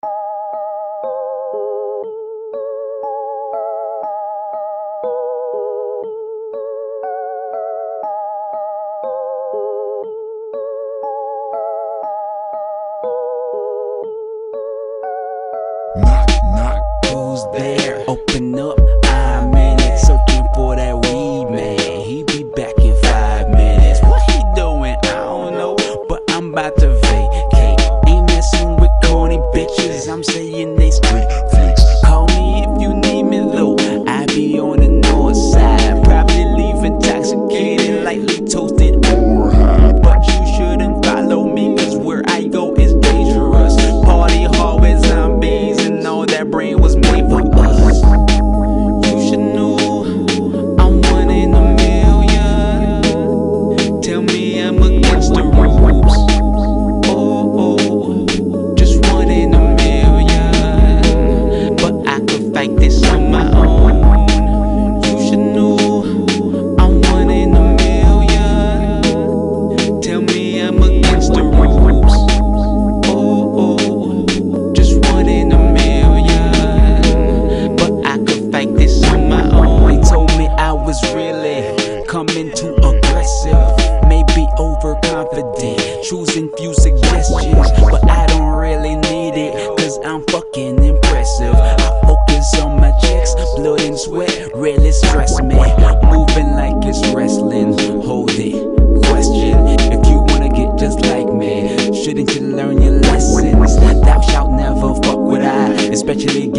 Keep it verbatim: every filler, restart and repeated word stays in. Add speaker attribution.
Speaker 1: Knock, knock, who's there? Open up, I'm in it, searching for that weed man. He be back in five minutes. What he doing? I don't know, but I'm about to vacate. Ain't messing with corny bitches, I'm saying they street flicks. Call me if you need me though, I be on the north side. Probably leave intoxicated, lightly toasted or high. But you shouldn't follow me, cause where I go is dangerous. Party hard with zombies, that brain was made for us. You should know I'm one in a million. Tell me I'm against the rules. Oh, oh, just one in a million. But I could fight this on my own. You should know I'm one in a million. Tell me I'm against the rules. Oh, oh, just one in a million. Really coming too aggressive, maybe overconfident, choosing few suggestions, but I don't really need it, cause I'm fucking impressive. I focus on my checks, blood and sweat really stress me. Moving like it's wrestling, hold it, question. If you wanna get just like me, shouldn't you learn your lessons? Thou shalt never fuck with I, especially